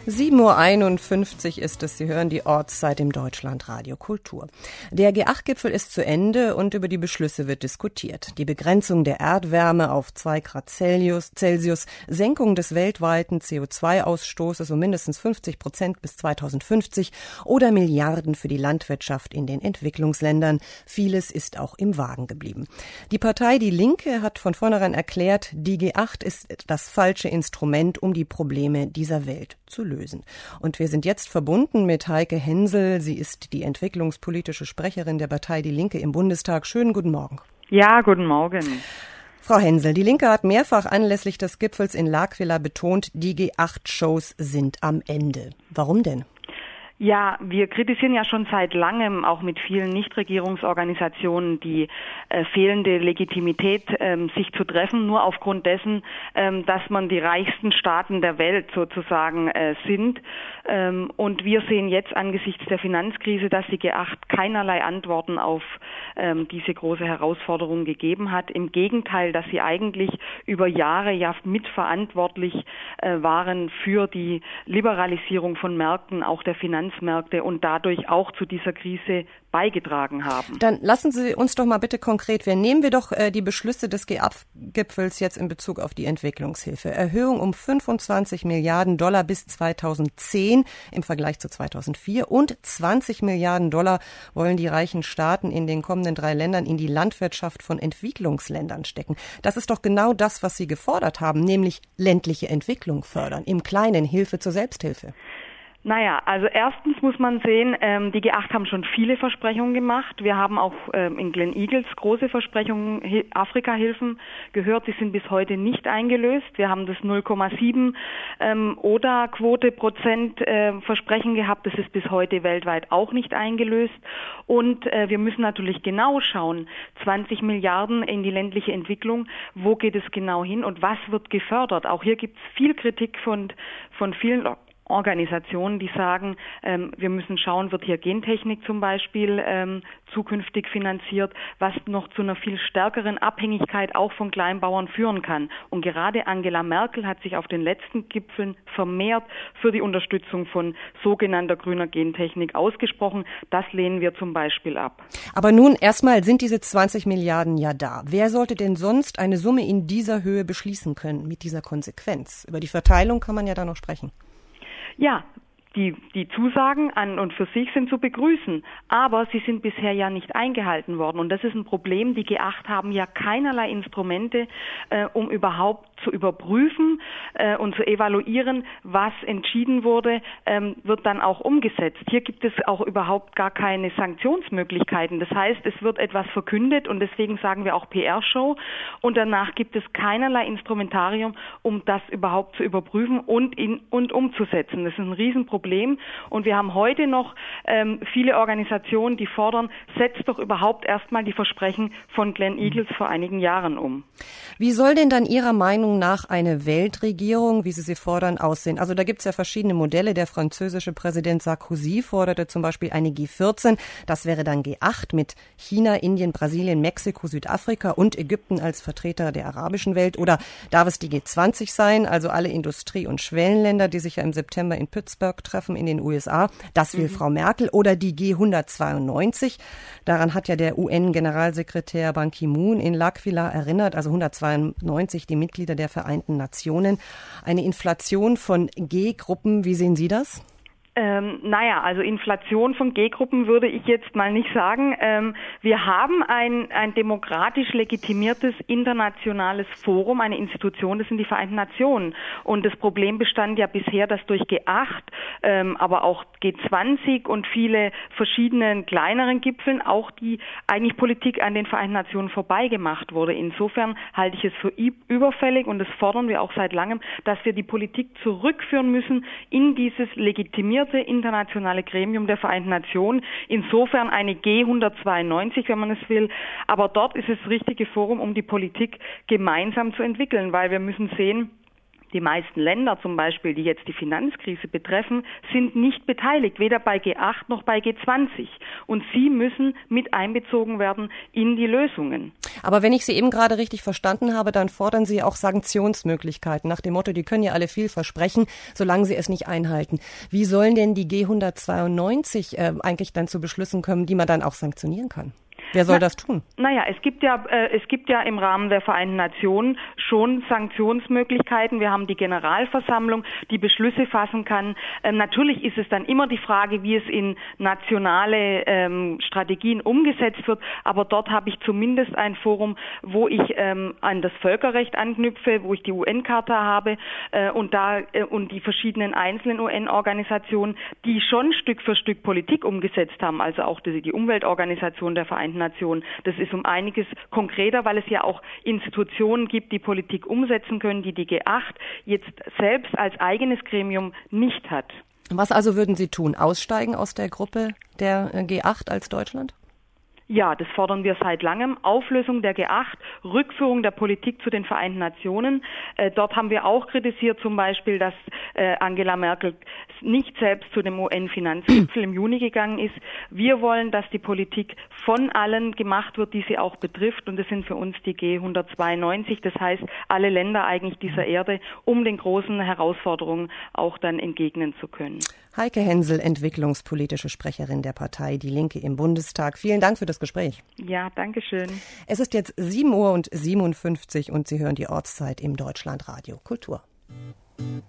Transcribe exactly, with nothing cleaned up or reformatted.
sieben Uhr einundfünfzig ist es. Sie hören die Ortszeit im Deutschlandradio Kultur. Der G acht Gipfel ist zu Ende und über die Beschlüsse wird diskutiert. Die Begrenzung der Erdwärme auf zwei Grad Celsius, Celsius, Senkung des weltweiten C O zwei Ausstoßes um mindestens fünfzig Prozent bis zweitausendfünfzig oder Milliarden für die Landwirtschaft in den Entwicklungsländern. Vieles ist auch im Wagen geblieben. Die Partei Die Linke hat von vornherein erklärt, die G acht ist das falsche Instrument, um die Probleme dieser Welt zu lösen. Und wir sind jetzt verbunden mit Heike Hensel. Sie ist die entwicklungspolitische Sprecherin der Partei Die Linke im Bundestag. Schönen guten Morgen. Ja, guten Morgen. Frau Hensel, die Linke hat mehrfach anlässlich des Gipfels in L'Aquila betont, die G acht Shows sind am Ende. Warum denn? Ja, wir kritisieren ja schon seit langem, auch mit vielen Nichtregierungsorganisationen, die äh, fehlende Legitimität, ähm, sich zu treffen, nur aufgrund dessen, ähm, dass man die reichsten Staaten der Welt sozusagen äh, sind. Ähm, und wir sehen jetzt angesichts der Finanzkrise, dass die G acht keinerlei Antworten auf ähm, diese große Herausforderung gegeben hat. Im Gegenteil, dass sie eigentlich über Jahre ja mitverantwortlich äh, waren für die Liberalisierung von Märkten, auch der Finanzmärkte, und dadurch auch zu dieser Krise beigetragen haben. Dann lassen Sie uns doch mal bitte konkret werden. Nehmen wir doch äh, die Beschlüsse des G acht Gipfels jetzt in Bezug auf die Entwicklungshilfe. Erhöhung um fünfundzwanzig Milliarden Dollar bis zweitausendzehn im Vergleich zu zweitausendvier und zwanzig Milliarden Dollar wollen die reichen Staaten in den kommenden drei Ländern in die Landwirtschaft von Entwicklungsländern stecken. Das ist doch genau das, was Sie gefordert haben, nämlich ländliche Entwicklung fördern, im Kleinen Hilfe zur Selbsthilfe. Naja, also erstens muss man sehen, ähm, die G acht haben schon viele Versprechungen gemacht. Wir haben auch ähm, in Glen Eagles große Versprechungen, Hi- Afrika-Hilfen gehört. Die sind bis heute nicht eingelöst. Wir haben das null Komma sieben ähm, O D A-Quote Prozent äh, Versprechen gehabt. Das ist bis heute weltweit auch nicht eingelöst. Und äh, wir müssen natürlich genau schauen, zwanzig Milliarden in die ländliche Entwicklung, wo geht es genau hin und was wird gefördert? Auch hier gibt es viel Kritik von, von vielen Organisationen, die sagen, ähm, wir müssen schauen, wird hier Gentechnik zum Beispiel ähm, zukünftig finanziert, was noch zu einer viel stärkeren Abhängigkeit auch von Kleinbauern führen kann. Und gerade Angela Merkel hat sich auf den letzten Gipfeln vermehrt für die Unterstützung von sogenannter grüner Gentechnik ausgesprochen. Das lehnen wir zum Beispiel ab. Aber nun erstmal sind diese zwanzig Milliarden ja da. Wer sollte denn sonst eine Summe in dieser Höhe beschließen können, mit dieser Konsequenz? Über die Verteilung kann man ja da noch sprechen. Ja, die, die Zusagen an und für sich sind zu begrüßen, aber sie sind bisher ja nicht eingehalten worden. Und das ist ein Problem. Die G acht haben ja keinerlei Instrumente, äh, um überhaupt zu überprüfen äh, und zu evaluieren, was entschieden wurde, ähm, wird dann auch umgesetzt. Hier gibt es auch überhaupt gar keine Sanktionsmöglichkeiten. Das heißt, es wird etwas verkündet und deswegen sagen wir auch P R-Show und danach gibt es keinerlei Instrumentarium, um das überhaupt zu überprüfen und, in, und umzusetzen. Das ist ein Riesenproblem. Und wir haben heute noch ähm, viele Organisationen, die fordern, setzt doch überhaupt erstmal die Versprechen von Glen Eagles vor einigen Jahren um. Wie soll denn dann Ihrer Meinung nach eine Weltregierung, wie Sie sie fordern, aussehen? Also da gibt es ja verschiedene Modelle. Der französische Präsident Sarkozy forderte zum Beispiel eine G vierzehn. Das wäre dann G acht mit China, Indien, Brasilien, Mexiko, Südafrika und Ägypten als Vertreter der arabischen Welt. Oder darf es die G zwanzig sein, also alle Industrie- und Schwellenländer, die sich ja im September in Pittsburgh treffen in den U S A. Das will mhm. Frau Merkel. Oder die G hundertzweiundneunzig. Daran hat ja der U N-Generalsekretär Ban Ki-moon in L'Aquila erinnert, also hundertzweiundneunzig die Mitglieder der Vereinten Nationen. Eine Inflation von G-Gruppen, wie sehen Sie das? Ähm, naja, also Inflation von G-Gruppen würde ich jetzt mal nicht sagen. Ähm, wir haben ein, ein demokratisch legitimiertes internationales Forum, eine Institution, das sind die Vereinten Nationen. Und das Problem bestand ja bisher, dass durch G acht, ähm, aber auch G zwanzig und viele verschiedenen kleineren Gipfeln auch die eigentlich Politik an den Vereinten Nationen vorbeigemacht wurde. Insofern halte ich es für überfällig und das fordern wir auch seit langem, dass wir die Politik zurückführen müssen in dieses legitimierte internationale Gremium der Vereinten Nationen. Insofern eine G hundertzweiundneunzig, wenn man es will. Aber dort ist es das richtige Forum, um die Politik gemeinsam zu entwickeln, weil wir müssen sehen, Die meisten Länder zum Beispiel, die jetzt die Finanzkrise betreffen, sind nicht beteiligt, weder bei G acht noch bei G zwanzig. Und sie müssen mit einbezogen werden in die Lösungen. Aber wenn ich Sie eben gerade richtig verstanden habe, dann fordern Sie auch Sanktionsmöglichkeiten nach dem Motto, die können ja alle viel versprechen, solange sie es nicht einhalten. Wie sollen denn die G hundertzweiundneunzig äh, eigentlich dann zu Beschlüssen kommen, die man dann auch sanktionieren kann? Wer soll Na, das tun? Naja, es gibt ja, äh, es gibt ja im Rahmen der Vereinten Nationen schon Sanktionsmöglichkeiten. Wir haben die Generalversammlung, die Beschlüsse fassen kann. Ähm, natürlich ist es dann immer die Frage, wie es in nationale ähm, Strategien umgesetzt wird. Aber dort habe ich zumindest ein Forum, wo ich ähm, an das Völkerrecht anknüpfe, wo ich die U N-Charta habe äh, und da äh, und die verschiedenen einzelnen U N-Organisationen, die schon Stück für Stück Politik umgesetzt haben. Also auch die, die Umweltorganisation der Vereinten Nationen. Das ist um einiges konkreter, weil es ja auch Institutionen gibt, die Politik umsetzen können, die die G acht jetzt selbst als eigenes Gremium nicht hat. Was also würden Sie tun? Aussteigen aus der Gruppe der G acht als Deutschland? Ja, das fordern wir seit langem. Auflösung der G acht, Rückführung der Politik zu den Vereinten Nationen. Äh, dort haben wir auch kritisiert zum Beispiel, dass äh, Angela Merkel nicht selbst zu dem U N-Finanzgipfel im Juni gegangen ist. Wir wollen, dass die Politik von allen gemacht wird, die sie auch betrifft. Und das sind für uns die G hundertzweiundneunzig. Das heißt, alle Länder eigentlich dieser Erde, um den großen Herausforderungen auch dann entgegnen zu können. Heike Hensel, entwicklungspolitische Sprecherin der Partei Die Linke im Bundestag. Vielen Dank für das Gespräch. Ja, danke schön. Es ist jetzt sieben Uhr siebenundfünfzig und Sie hören die Ortszeit im Deutschlandradio Kultur.